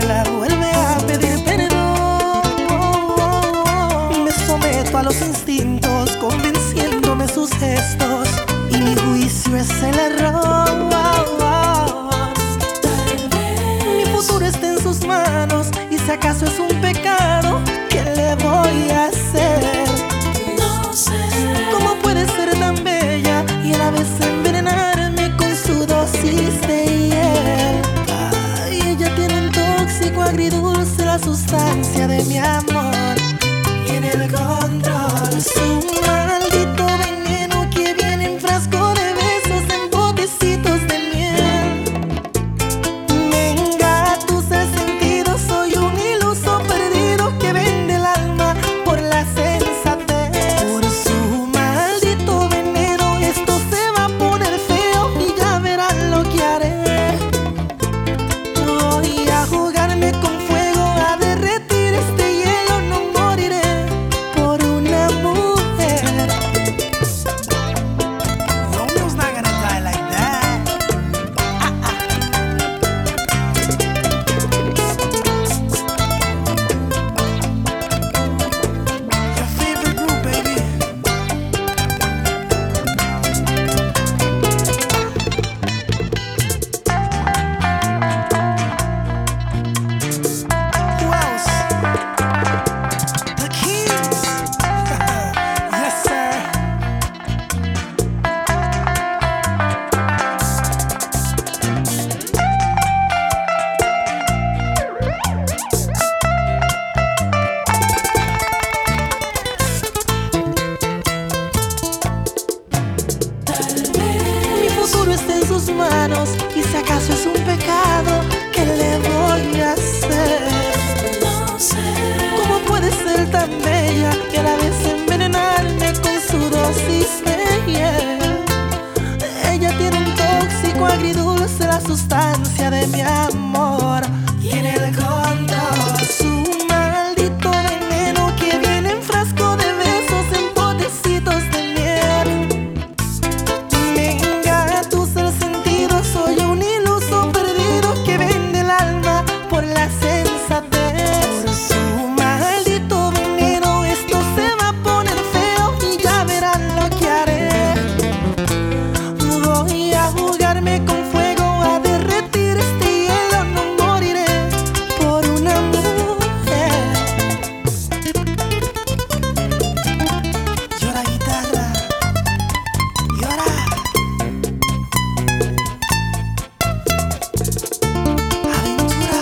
sola vuelve a pedir perdón. Me someto a los instintos, convenciéndome sus gestos, y mi juicio es el error. Mi futuro está en sus manos, y si acaso es un pecado, ¿qué le voy a hacer? No sé ¿Cómo puede ser tan bella y a la vez envenenarme con su dosis de hiel? Ay, ella tiene un tóxico agridulce, la sustancia de mi amor. Tiene el control, su maldito veneno que viene en frasco de besos, en botecitos de miel. Me engatusa el sentido, soy un iluso perdido que vende el alma por la sensatez. Por su maldito veneno esto se va a poner feo y ya verán lo que haré. Voy a jugarme con fuego, a derretir este hielo, no moriré por una mujer. Romeo's not gonna die like that. Your favorite group, baby. Who else? The Kings. Yes, sir. Mi futuro está en sus manos, y si acaso es un pecado, ¿qué le voy a hacer? No sé ¿Cómo puede ser tan bella y a la vez envenenarme con su dosis de hiel? Ella tiene un tóxico agridulce, la sustancia de mi amor. Tiene el control, su maldito veneno que viene en frasco de besos, en botecitos de miel. Me engatusa el sentido, soy un iluso perdido que vende el alma por la sensatez. Por su maldito veneno esto se va a poner feo y ya verán lo que haré. Voy a jugarme con fuego, a derretir este hielo, no moriré por una mujer. Llora guitarra, llora. Aventura.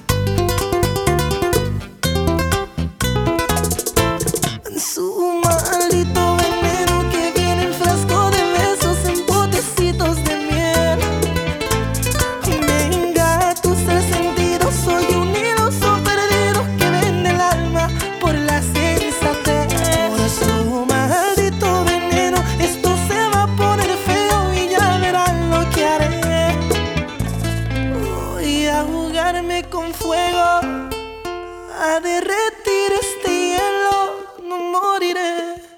Su maldito veneno que viene en frasco de besos, en botecitos de miel. Me engatusa el sentido, soy un iluso perdido que vende el alma por la sensatez. Por su maldito veneno esto se va a poner feo y ya verán lo que haré. Voy a jugarme con fuego, a derretir este hielo, no moriré